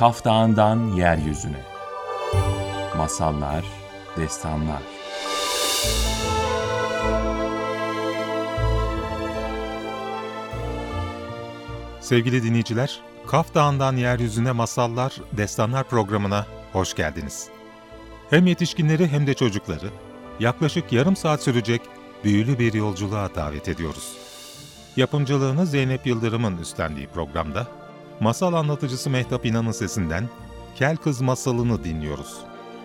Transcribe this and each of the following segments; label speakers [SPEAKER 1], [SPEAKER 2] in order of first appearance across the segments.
[SPEAKER 1] Kaf Dağı'ndan yeryüzüne. Masallar, destanlar.
[SPEAKER 2] Sevgili dinleyiciler, Kaf Dağı'ndan yeryüzüne masallar, destanlar programına hoş geldiniz. Hem yetişkinleri hem de çocukları yaklaşık yarım saat sürecek büyülü bir yolculuğa davet ediyoruz. Yapımcılığını Zeynep Yıldırım'ın üstlendiği programda masal anlatıcısı Mehtap İnan'ın sesinden Kel Kız masalını dinliyoruz.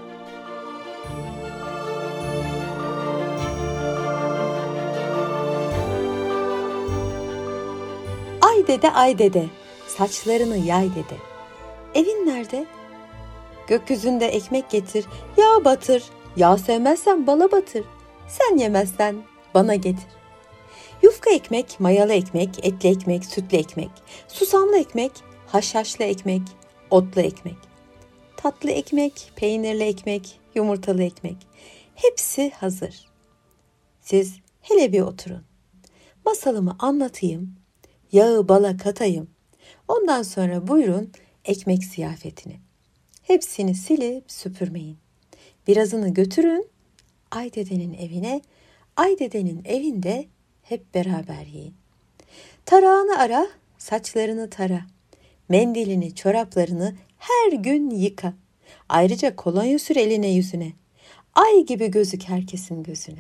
[SPEAKER 3] Ay dede, ay dede, saçlarını yay dede. Evin nerede? Gökyüzünde ekmek getir, yağ batır. Yağ sevmezsen bala batır. Sen yemezsen bana getir. Yufka ekmek, mayalı ekmek, etli ekmek, sütlü ekmek, susamlı ekmek, haşhaşlı ekmek, otlu ekmek. Tatlı ekmek, peynirli ekmek, yumurtalı ekmek. Hepsi hazır. Siz hele bir oturun. Masalımı anlatayım, yağı bala katayım. Ondan sonra buyurun ekmek ziyafetine. Hepsini silip süpürmeyin. Birazını götürün Ay dedenin evine. Ay dedenin evinde hep beraber yiyin. Tarağını ara, saçlarını tara. Mendilini, çoraplarını her gün yıka. Ayrıca kolonya sür eline yüzüne. Ay gibi gözük herkesin gözüne.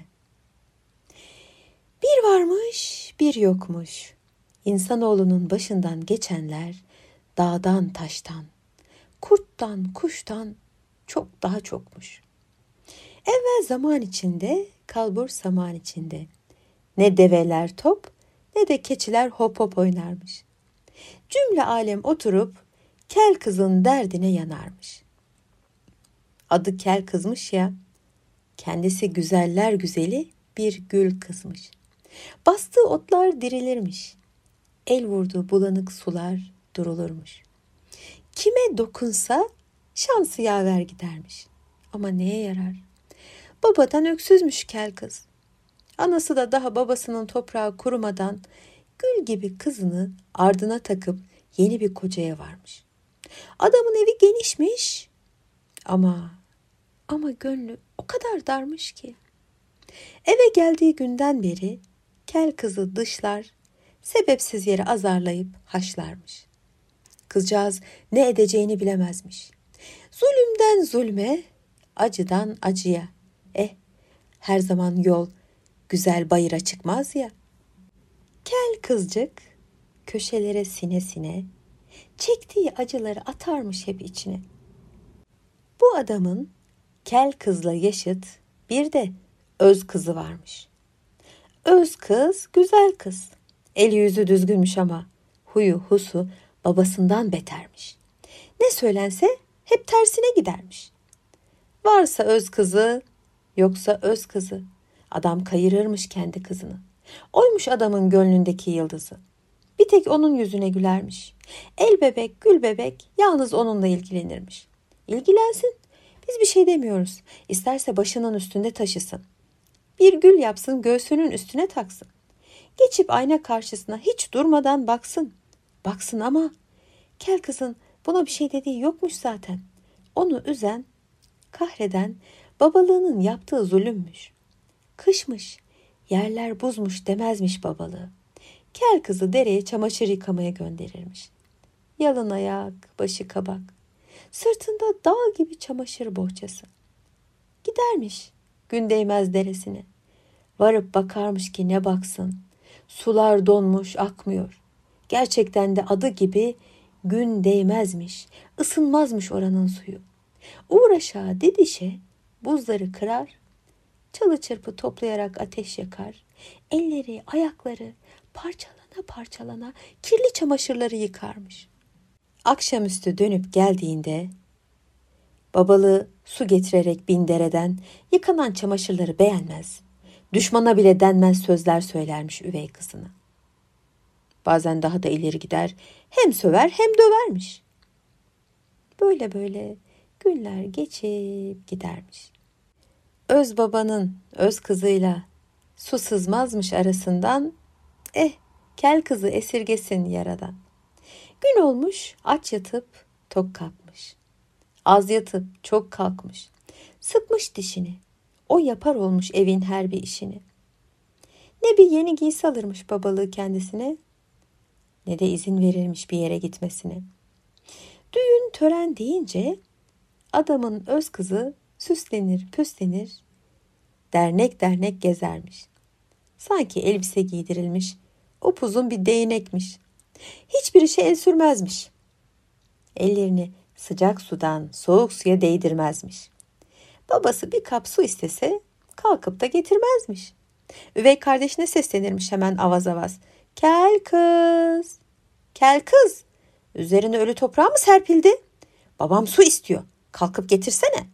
[SPEAKER 3] Bir varmış, bir yokmuş. İnsanoğlunun başından geçenler dağdan taştan, kurttan kuştan çok daha çokmuş. Evvel zaman içinde, kalbur saman içinde. Ne develer top, ne de keçiler hop hop oynarmış. Cümle alem oturup kel kızın derdine yanarmış. Adı kel kızmış ya, kendisi güzeller güzeli bir gül kızmış. Bastığı otlar dirilirmiş. El vurduğu bulanık sular durulurmuş. Kime dokunsa şansı yaver gidermiş. Ama neye yarar? Babadan öksüzmüş kel kız. Anası da daha babasının toprağı kurumadan gül gibi kızını ardına takıp yeni bir kocaya varmış. Adamın evi genişmiş ama gönlü o kadar darmış ki. Eve geldiği günden beri kel kızı dışlar, sebepsiz yere azarlayıp haşlarmış. Kızcağız ne edeceğini bilemezmiş. Zulümden zulme, acıdan acıya. Her zaman yol güzel bayıra çıkmaz ya. Kel kızcık köşelere sine sine, çektiği acıları atarmış hep içine. Bu adamın kel kızla yaşıt bir de öz kızı varmış. Öz kız güzel kız. Eli yüzü düzgünmüş ama huyu husu babasından betermiş. Ne söylense hep tersine gidermiş. Varsa öz kızı, yoksa öz kızı. Adam kayırırmış kendi kızını. Oymuş adamın gönlündeki yıldızı. Bir tek onun yüzüne gülermiş. El bebek, gül bebek yalnız onunla ilgilenirmiş. İlgilensin. Biz bir şey demiyoruz. İsterse başının üstünde taşısın. Bir gül yapsın, göğsünün üstüne taksın. Geçip ayna karşısına hiç durmadan baksın. Baksın ama kel kızın buna bir şey dediği yokmuş zaten. Onu üzen, kahreden babalığının yaptığı zulümmüş. Kışmış, yerler buzmuş demezmiş babalığı. Kel kızı dereye çamaşır yıkamaya gönderirmiş. Yalın ayak, başı kabak. Sırtında dağ gibi çamaşır bohçası. Gidermiş gün değmez deresine. Varıp bakarmış ki ne baksın. Sular donmuş akmıyor. Gerçekten de adı gibi gün değmezmiş. Isınmazmış oranın suyu. Uğraşa didişe buzları kırar. Çalı çırpı toplayarak ateş yakar. Elleri, ayakları parçalana parçalana kirli çamaşırları yıkarmış. Akşamüstü dönüp geldiğinde babalığı su getirerek bin dereden yıkanan çamaşırları beğenmez. Düşmana bile denmez sözler söylermiş üvey kızına. Bazen daha da ileri gider, hem söver hem dövermiş. Böyle böyle günler geçip gidermiş. Öz babanın öz kızıyla su sızmazmış arasından, kel kızı esirgesin yaradan. Gün olmuş aç yatıp tok kalkmış. Az yatıp çok kalkmış. Sıkmış dişini. O yapar olmuş evin her bir işini. Ne bir yeni giysi alırmış babalığı kendisine, ne de izin verilmiş bir yere gitmesine. Düğün tören deyince adamın öz kızı süslenir püslenir, dernek dernek gezermiş. Sanki elbise giydirilmiş, upuzun bir değnekmiş. Hiçbir işe el sürmezmiş. Ellerini sıcak sudan soğuk suya değdirmezmiş. Babası bir kap su istese kalkıp da getirmezmiş. Üvey kardeşine seslenirmiş hemen avaz avaz. Kel kız, kel kız, üzerine ölü toprağı mı serpildi? Babam su istiyor, kalkıp getirsene.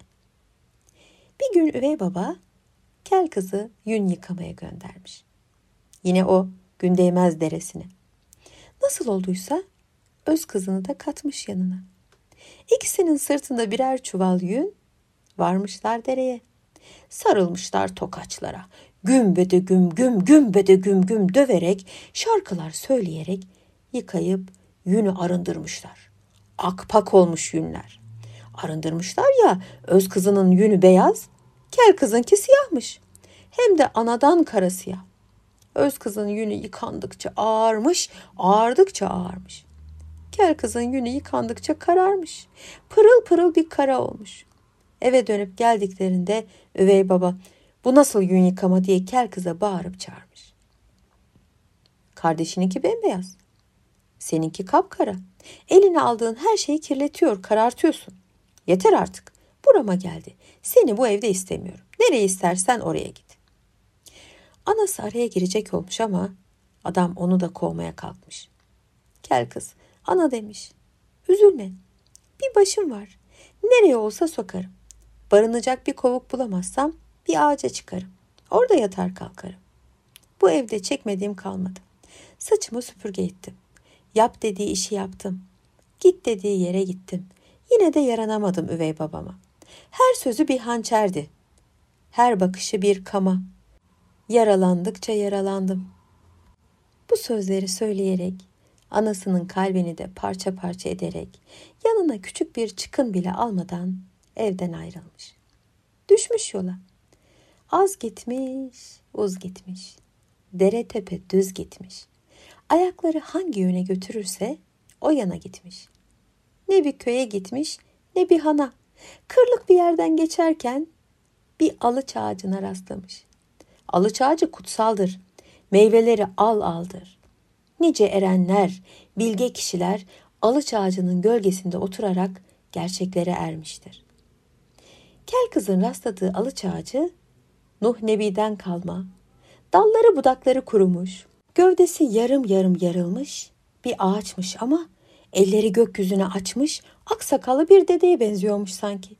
[SPEAKER 3] Bir gün üvey baba kel kızı yün yıkamaya göndermiş. Yine o Gündeymez deresine. Nasıl olduysa öz kızını da katmış yanına. İkisinin sırtında birer çuval yün, varmışlar dereye. Sarılmışlar tokaçlara. Gümbede güm güm, gümbede güm güm döverek, şarkılar söyleyerek yıkayıp yünü arındırmışlar. Akpak olmuş yünler. Arındırmışlar ya, öz kızının yünü beyaz, kel kızınki siyahmış. Hem de anadan kara siyah. Öz kızın yünü yıkandıkça ağarmış, ağardıkça ağarmış. Kel kızın yünü yıkandıkça kararmış. Pırıl pırıl bir kara olmuş. Eve dönüp geldiklerinde üvey baba bu nasıl yün yıkama diye kel kıza bağırıp çağırmış. Kardeşininki bembeyaz. Seninki kapkara. Eline aldığın her şeyi kirletiyor, karartıyorsun. Yeter artık. Burama geldi. Seni bu evde istemiyorum. Nereye istersen oraya git. Anası araya girecek olmuş ama adam onu da kovmaya kalkmış. Kel kız, ana demiş. Üzülme. Bir başım var. Nereye olsa sokarım. Barınacak bir kovuk bulamazsam bir ağaca çıkarım. Orada yatar kalkarım. Bu evde çekmediğim kalmadı. Saçımı süpürge ettim. Yap dediği işi yaptım. Git dediği yere gittim. Yine de yaranamadım üvey babama. Her sözü bir hançerdi. Her bakışı bir kama. Yaralandıkça yaralandım. Bu sözleri söyleyerek, anasının kalbini de parça parça ederek, yanına küçük bir çıkın bile almadan evden ayrılmış. Düşmüş yola. Az gitmiş, uz gitmiş. Dere tepe düz gitmiş. Ayakları hangi yöne götürürse o yana gitmiş. Ne bir köye gitmiş, ne bir hana. Kırlık bir yerden geçerken bir alıç ağacına rastlamış. Alıç ağacı kutsaldır. Meyveleri al aldır. Nice erenler, bilge kişiler alıç ağacının gölgesinde oturarak gerçeklere ermiştir. Kel kızın rastladığı alıç ağacı Nuh Nebi'den kalma. Dalları budakları kurumuş. Gövdesi yarım yarım yarılmış bir ağaçmış ama elleri gökyüzüne açmış aksakallı bir dedeye benziyormuş sanki.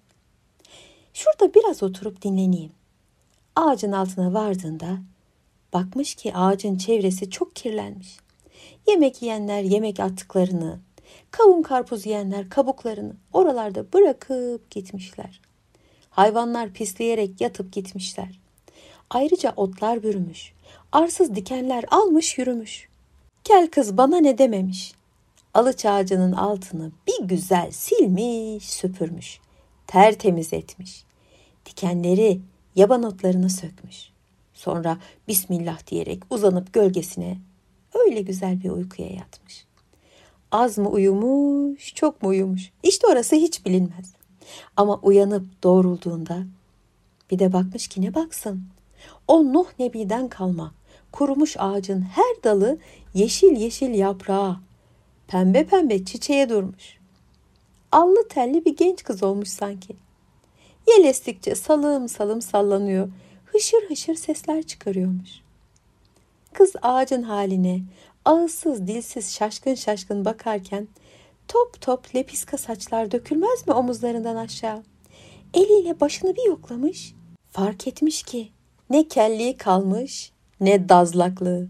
[SPEAKER 3] Şurada biraz oturup dinleneyim. Ağacın altına vardığında bakmış ki ağacın çevresi çok kirlenmiş. Yemek yiyenler yemek attıklarını, kavun karpuz yiyenler kabuklarını oralarda bırakıp gitmişler. Hayvanlar pisleyerek yatıp gitmişler. Ayrıca otlar bürümüş, arsız dikenler almış yürümüş. Kel kız bana ne dememiş. Alıç ağacının altını bir güzel silmiş, süpürmüş, tertemiz etmiş. Dikenleri, yaban otlarını sökmüş. Sonra Bismillah diyerek uzanıp gölgesine öyle güzel bir uykuya yatmış. Az mı uyumuş, çok mu uyumuş? İşte orası hiç bilinmez. Ama uyanıp doğrulduğunda bir de bakmış ki ne baksın. O Nuh Nebi'den kalma kurumuş ağacın her dalı yeşil yeşil yaprağı, pembe pembe çiçeğe durmuş. Allı telli bir genç kız olmuş sanki. Yel estikçe salım salım sallanıyor, hışır hışır sesler çıkarıyormuş. Kız ağacın haline ağızsız dilsiz şaşkın şaşkın bakarken top top lepiska saçlar dökülmez mi omuzlarından aşağı? Eliyle başını bir yoklamış, fark etmiş ki ne kelliği kalmış ne dazlaklığı.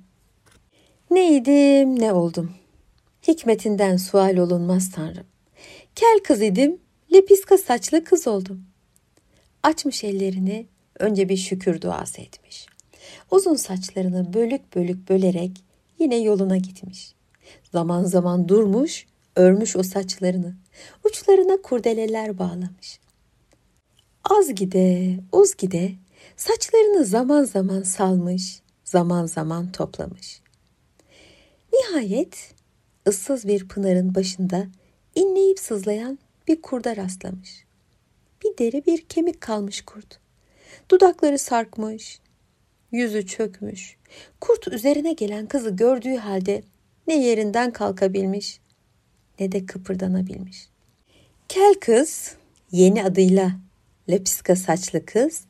[SPEAKER 3] Neydim ne oldum. Hikmetinden sual olunmaz Tanrım. Kel kız idim, lepiska saçlı kız oldum. Açmış ellerini, önce bir şükür duası etmiş. Uzun saçlarını bölük bölük bölerek yine yoluna gitmiş. Zaman zaman durmuş, Örmüş o saçlarını, uçlarına kurdeleler bağlamış. Az gide, uz gide, saçlarını zaman zaman salmış, zaman zaman toplamış. Nihayet ıssız bir pınarın başında inleyip sızlayan bir kurda rastlamış. Bir deri bir kemik kalmış kurt. Dudakları sarkmış, yüzü çökmüş. Kurt üzerine gelen kızı gördüğü halde ne yerinden kalkabilmiş ne de kıpırdanabilmiş. Kel kız, yeni adıyla Lepiska saçlı kız,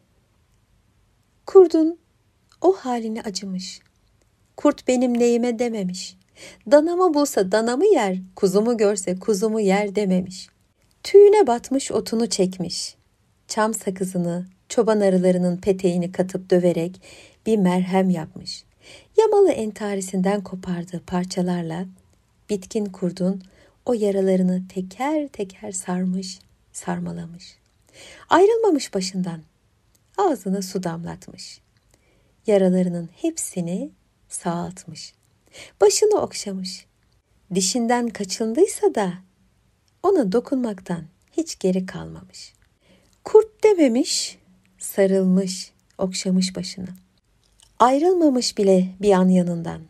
[SPEAKER 3] kurdun o haline acımış. Kurt benim neyime dememiş. Danamı bulsa danamı yer, kuzumu görse kuzumu yer dememiş. Tüyüne batmış otunu çekmiş. Çam sakızını, çoban arılarının peteğini katıp döverek bir merhem yapmış. Yamalı entarisinden kopardığı parçalarla bitkin kurdun o yaralarını teker teker sarmış, sarmalamış. Ayrılmamış başından, ağzına su damlatmış. Yaralarının hepsini sağaltmış. Başını okşamış. Dişinden kaçındıysa da ona dokunmaktan hiç geri kalmamış. Kurt dememiş, sarılmış, okşamış başını. Ayrılmamış bile bir an yanından.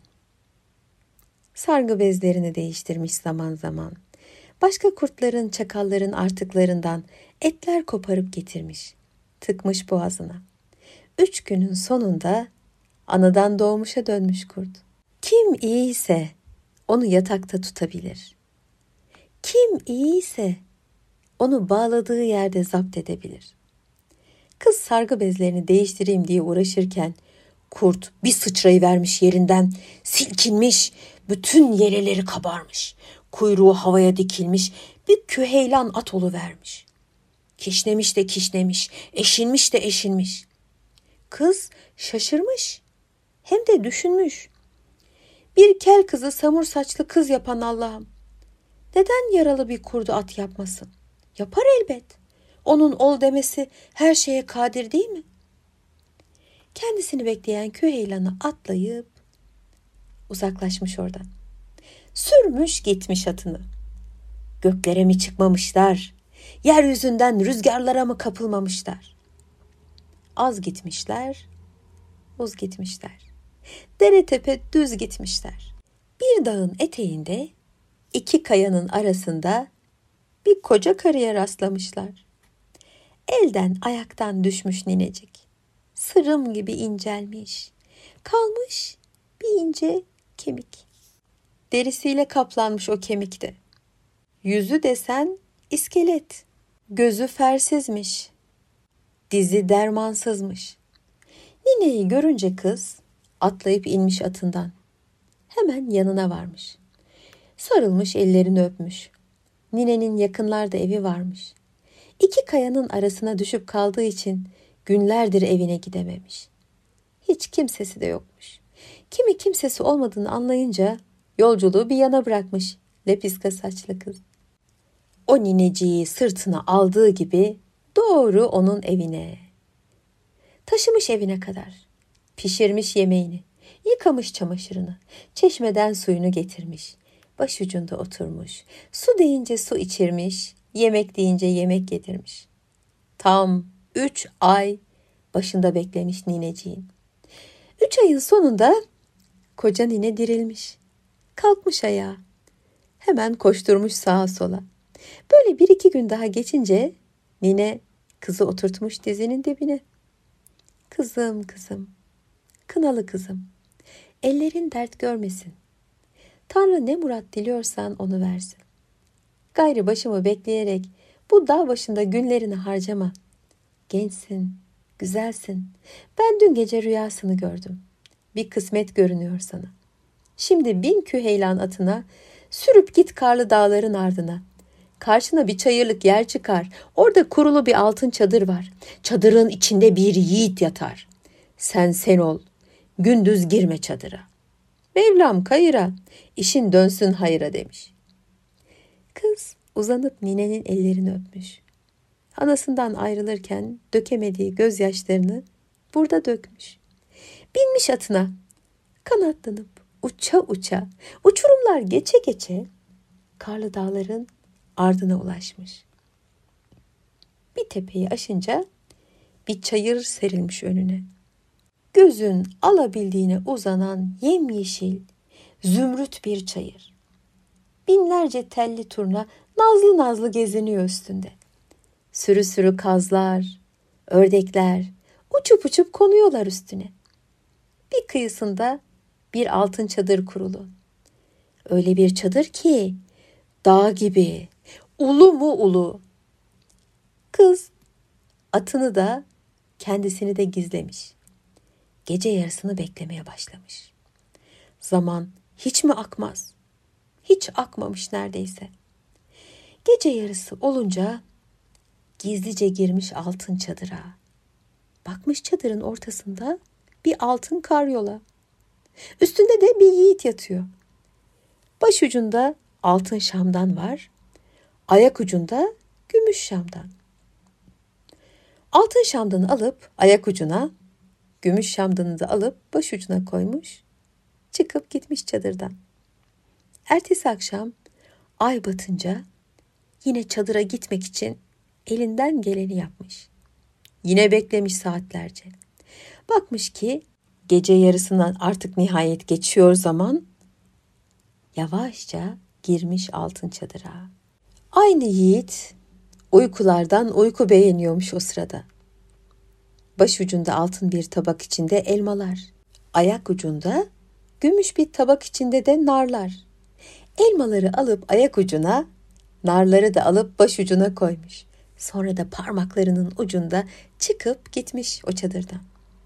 [SPEAKER 3] Sargı bezlerini değiştirmiş zaman zaman. Başka kurtların, çakalların artıklarından etler koparıp getirmiş. Tıkmış boğazına. 3 günün sonunda anadan doğmuşa dönmüş kurt. Kim iyiyse onu yatakta tutabilir. Kim iyiyse onu bağladığı yerde zapt edebilir. Kız sargı bezlerini değiştireyim diye uğraşırken kurt bir sıçrayıvermiş yerinden, silkinmiş, bütün yeleleri kabarmış. Kuyruğu havaya dikilmiş, bir küheylan at oluvermiş. Kişnemiş de kişnemiş, eşinmiş de eşinmiş. Kız şaşırmış, hem de düşünmüş. Bir kel kızı samur saçlı kız yapan Allah'ım, neden yaralı bir kurdu at yapmasın? Yapar elbet. Onun ol demesi her şeye kadir değil mi? Kendisini bekleyen küheylanı atlayıp uzaklaşmış oradan. Sürmüş gitmiş atını. Göklere mi çıkmamışlar? Yeryüzünden rüzgarlara mı kapılmamışlar? Az gitmişler, uz gitmişler. Dere tepe düz gitmişler. Bir dağın eteğinde 2 kayanın arasında bir koca karıya rastlamışlar. Elden ayaktan düşmüş ninecik. Sırım gibi incelmiş. Kalmış bir ince kemik. Derisiyle kaplanmış o kemikte. Yüzü desen iskelet. Gözü fersizmiş. Dizi dermansızmış. Nineyi görünce kız atlayıp inmiş atından. Hemen yanına varmış. Sarılmış, ellerini öpmüş. Ninenin yakınlarda evi varmış. 2 kayanın arasına düşüp kaldığı için günlerdir evine gidememiş. Hiç kimsesi de yokmuş. Kimi kimsesi olmadığını anlayınca yolculuğu bir yana bırakmış lepiska saçlı kız. O nineciyi sırtına aldığı gibi doğru onun evine. Taşımış evine kadar. Pişirmiş yemeğini, yıkamış çamaşırını, çeşmeden suyunu getirmiş. Başucunda oturmuş, su deyince su içirmiş, yemek deyince yemek yedirmiş. Tam 3 ay başında beklemiş nineciğin. 3 ayın sonunda koca nine dirilmiş. Kalkmış ayağa. Hemen koşturmuş sağa sola. Böyle 1-2 gün daha geçince nine kızı oturtmuş dizinin dibine. Kızım, kızım, kınalı kızım, ellerin dert görmesin. Tanrı ne murat diliyorsan onu versin. Gayrı başımı bekleyerek bu dağ başında günlerini harcama. Gençsin, güzelsin. Ben dün gece rüyasını gördüm. Bir kısmet görünüyor sana. Şimdi bin küheylan atına, sürüp git karlı dağların ardına. Karşına bir çayırlık yer çıkar. Orada kurulu bir altın çadır var. Çadırın içinde bir yiğit yatar. Sen ol. Gündüz girme çadıra. Mevlam kayıra, işin dönsün hayıra demiş. Kız uzanıp ninenin ellerini öpmüş. Anasından ayrılırken dökemediği gözyaşlarını burada dökmüş. Binmiş atına, kanatlanıp uça uça, uçurumlar geçe geçe karlı dağların ardına ulaşmış. Bir tepeyi aşınca bir çayır serilmiş önüne. Gözün alabildiğine uzanan yemyeşil, zümrüt bir çayır. Binlerce telli turna nazlı nazlı geziniyor üstünde. Sürü sürü kazlar, ördekler uçup uçup konuyorlar üstüne. Bir kıyısında bir altın çadır kurulu. Öyle bir çadır ki dağ gibi, ulu mu ulu. Kız atını da kendisini de gizlemiş. Gece yarısını beklemeye başlamış. Zaman hiç mi akmaz? Hiç akmamış neredeyse. Gece yarısı olunca gizlice girmiş altın çadıra. Bakmış çadırın ortasında bir altın karyola. Üstünde de bir yiğit yatıyor. Başucunda altın şamdan var. Ayak ucunda gümüş şamdan. Altın şamdanı alıp ayak ucuna, gümüş şamdanı da alıp başucuna koymuş. Çıkıp gitmiş çadırdan. Ertesi akşam ay batınca yine çadıra gitmek için elinden geleni yapmış. Yine beklemiş saatlerce. Bakmış ki gece yarısından artık nihayet geçiyor zaman. Yavaşça girmiş altın çadıra. Aynı yiğit uykulardan uyku beğeniyormuş o sırada. Başucunda altın bir tabak içinde elmalar. Ayak ucunda gümüş bir tabak içinde de narlar. Elmaları alıp ayak ucuna, narları da alıp başucuna koymuş. Sonra da parmaklarının ucunda çıkıp gitmiş o çadırdan.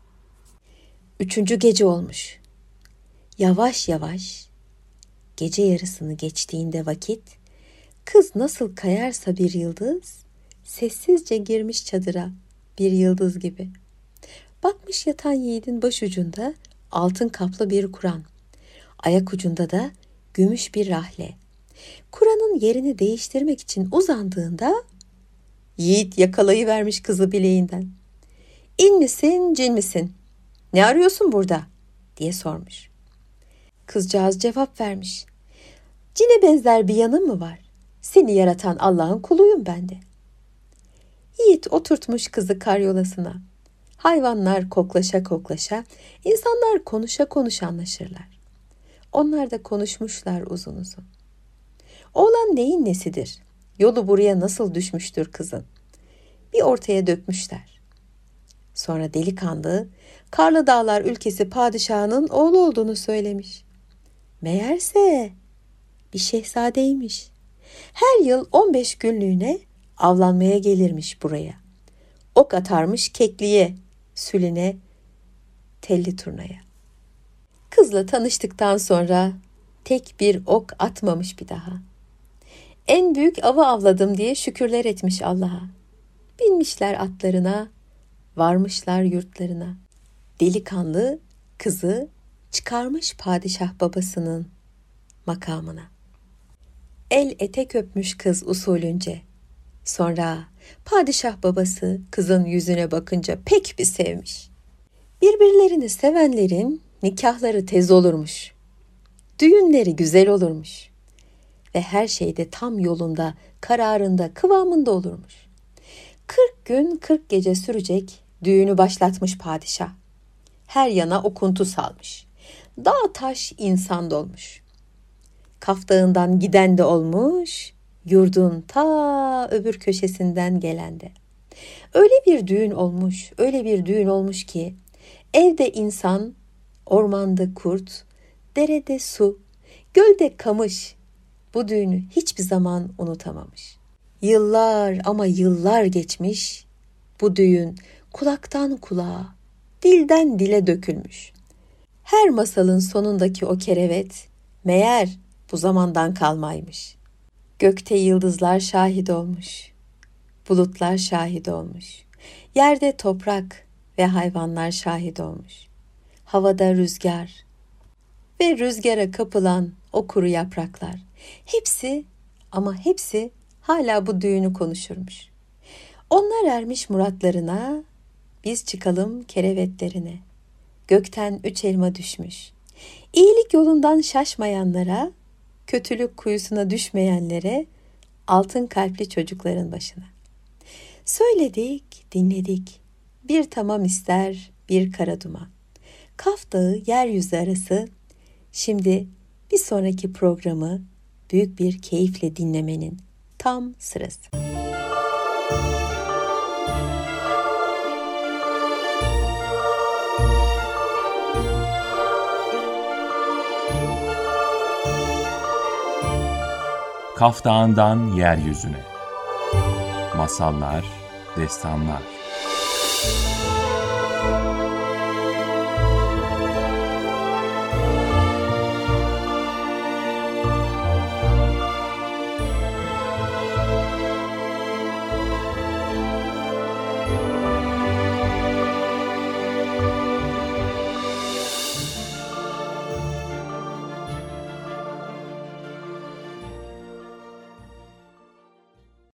[SPEAKER 3] 3. gece olmuş. Yavaş yavaş gece yarısını geçtiğinde vakit, kız nasıl kayarsa bir yıldız, sessizce girmiş çadıra bir yıldız gibi. Bakmış yatan yiğidin başucunda altın kaplı bir Kur'an, ayak ucunda da gümüş bir rahle. Kur'an'ın yerini değiştirmek için uzandığında yiğit yakalayıvermiş kızı bileğinden. İn misin, cin misin? Ne arıyorsun burada? Diye sormuş. Kızcağız cevap vermiş. Cine benzer bir yanın mı var? Seni yaratan Allah'ın kuluyum ben de. Yiğit oturtmuş kızı karyolasına. Hayvanlar koklaşa koklaşa, insanlar konuşa konuşa anlaşırlar. Onlar da konuşmuşlar uzun uzun. Oğlan neyin nesidir? Yolu buraya nasıl düşmüştür kızın? Bir ortaya dökmüşler. Sonra delikanlı, Karlı Dağlar ülkesi padişahının oğlu olduğunu söylemiş. Meğerse bir şehzadeymiş. Her yıl 15 günlüğüne avlanmaya gelirmiş buraya. Ok atarmış kekliğe, süline, telli turnaya. Kızla tanıştıktan sonra tek bir ok atmamış bir daha. En büyük avı avladım diye şükürler etmiş Allah'a. Binmişler atlarına, varmışlar yurtlarına. Delikanlı kızı çıkarmış padişah babasının makamına. El etek öpmüş kız usulünce. Sonra padişah babası kızın yüzüne bakınca pek bir sevmiş. Birbirlerini sevenlerin nikahları tez olurmuş. Düğünleri güzel olurmuş. Ve her şeyde tam yolunda, kararında, kıvamında olurmuş. 40 gün 40 gece sürecek düğünü başlatmış padişah. Her yana okuntu salmış. Dağ taş insan dolmuş. Kaf Dağı'ndan giden de olmuş, yurdun ta öbür köşesinden gelen de. Öyle bir düğün olmuş, öyle bir düğün olmuş ki evde insan, ormanda kurt, derede su, gölde kamış bu düğünü hiçbir zaman unutamamış. Yıllar ama yıllar geçmiş, bu düğün kulaktan kulağa, dilden dile dökülmüş. Her masalın sonundaki o kerevet meğer bu zamandan kalmaymış. Gökte yıldızlar şahit olmuş, bulutlar şahit olmuş, yerde toprak ve hayvanlar şahit olmuş. Havada rüzgar ve rüzgara kapılan o kuru yapraklar, hepsi ama hepsi hala bu düğünü konuşurmuş. Onlar ermiş muratlarına, biz çıkalım kerevetlerine. Gökten 3 elma düşmüş. İyilik yolundan şaşmayanlara kötülük kuyusuna düşmeyenlere, altın kalpli çocukların başına. Söyledik, dinledik. Bir tamam ister, bir kara duman. Kaf Dağı, yeryüzü arası. Şimdi bir sonraki programı büyük bir keyifle dinlemenin tam sırası.
[SPEAKER 1] Kaf Dağı'ndan yeryüzüne. Masallar, destanlar.